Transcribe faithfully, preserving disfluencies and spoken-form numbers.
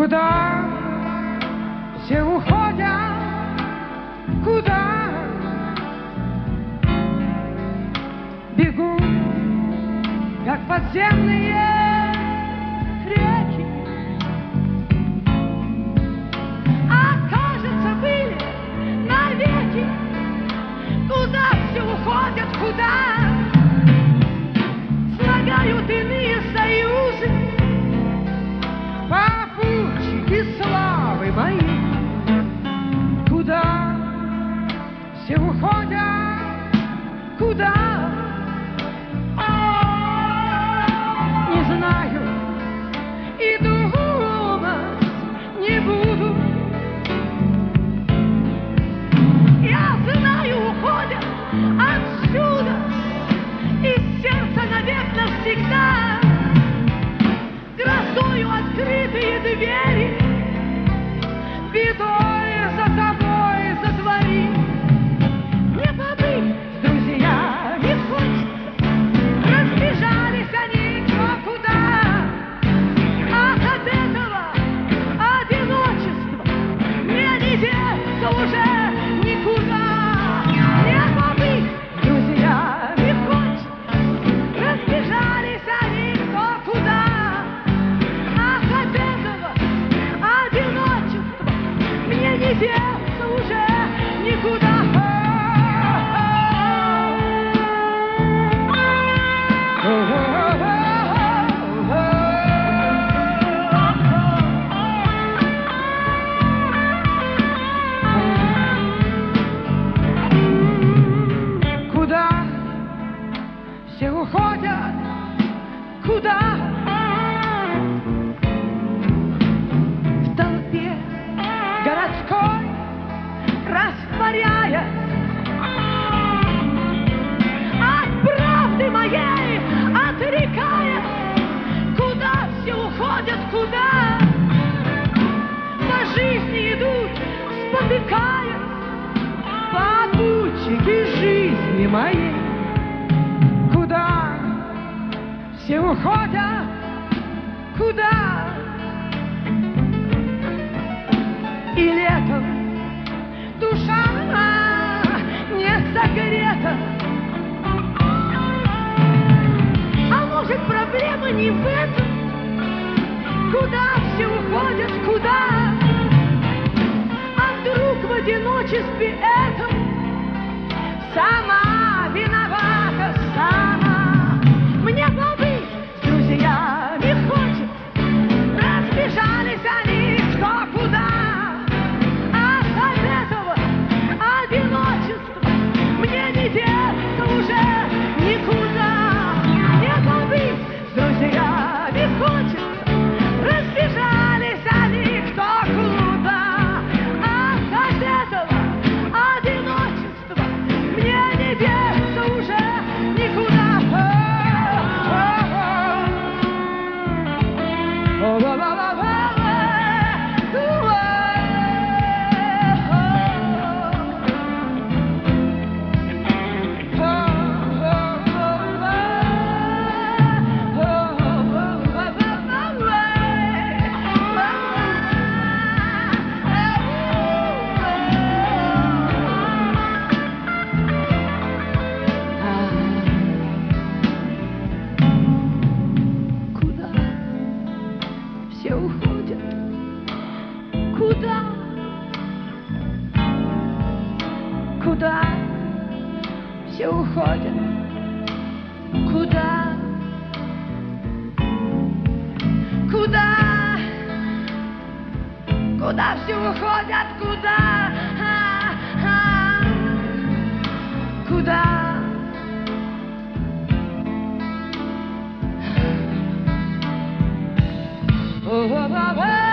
Куда все уходят? Куда бегут, как подземные реки? А кажется, были навеки. Куда все уходят? Куда слагают иные союзы попутчики славы моей? Куда все уходят? Куда? Не знаю и думать не буду. Я знаю, уходят отсюда, из сердца навек навсегда. Грозою открытые двери, бедой за тобой затвори. Не побыть с друзьями хочется, разбежались они кто куда. Ах, от этого одиночества мне не деться уже никуда. Не побыть с друзьями хочется, разбежались они кто куда. Ах, от этого одиночества мне не деться уже никуда. Куда все уходят? Куда? В толпе городской растворяясь, от правды моей отрекаясь. Куда все уходят? Куда? По жизни идут, спотыкаясь, попутчики жизни моей. Куда все уходят? Куда? И летом душа не согрета. А может, проблема не в этом? Куда все уходят? Куда? А вдруг в одиночестве этом сама виновата, сама? Мне побыть с друзьями хочется, разбежались они кто куда. А от этого одиночества мне не деться уже никуда. Не побыть с друзьями хочется, разбежались они кто куда. А от этого одиночества мне не деться уже никуда. Все уходят. Куда? Куда все уходят? Куда? Куда? Куда все уходят? Куда? А-а-а. Куда? Oh, oh, oh, oh.